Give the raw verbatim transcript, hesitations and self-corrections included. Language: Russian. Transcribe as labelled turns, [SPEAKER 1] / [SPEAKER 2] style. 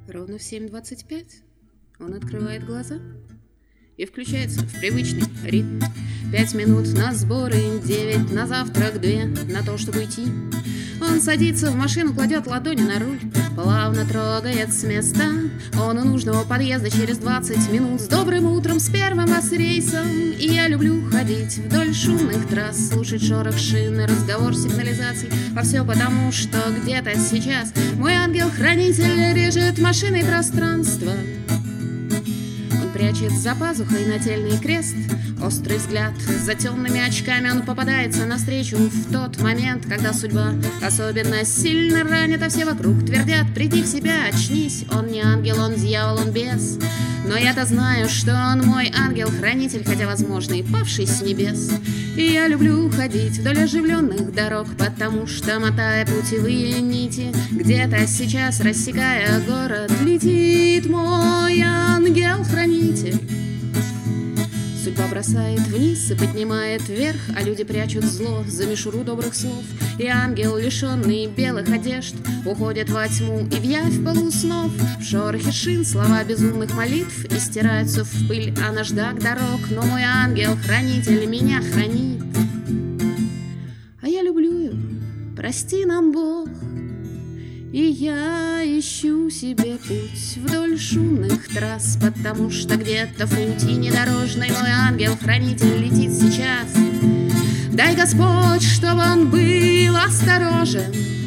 [SPEAKER 1] Ровно в семь двадцать пять он открывает глаза и включается в привычный ритм. Пять минут на сборы, девять на завтрак, две на то, чтобы уйти. Он садится в машину, кладет ладони на руль, плавно трогает с места. Он у нужного подъезда через двадцать минут. С добрым утром, с первым вас рейсом. И я люблю ходить вдоль шумных трасс, слушать шорох шин и разговор сигнализаций. А все потому, что где-то сейчас мой ангел-хранитель режет машиной пространство. Он прячет за пазухой нательный крест. Острый взгляд за темными очками. Он попадается навстречу в тот момент, когда судьба особенно сильно ранит, а все вокруг твердят: приди в себя, очнись. Он не ангел, он дьявол, он бес. Но я-то знаю, что он мой ангел-хранитель, хотя, возможно, и павший с небес. И я люблю ходить вдоль оживленных дорог, потому что, мотая путевые нити, где-то сейчас, рассекая город, летит мой ангел-хранитель. Судьба бросает вниз и поднимает вверх, а люди прячут зло за мишуру добрых слов. И ангел, лишенный белых одежд, уходит во тьму и в явь полуснов. В шорохе шин слова безумных молитв и стираются в пыль, а наждак дорог. Но мой ангел-хранитель меня хранит, а я люблю его, прости нам Бог. И я ищу себе путь вдоль шумных трасс, потому что где-то в паутине дорожной мой ангел-хранитель летит сейчас. Дай, Господь, чтобы он был осторожен,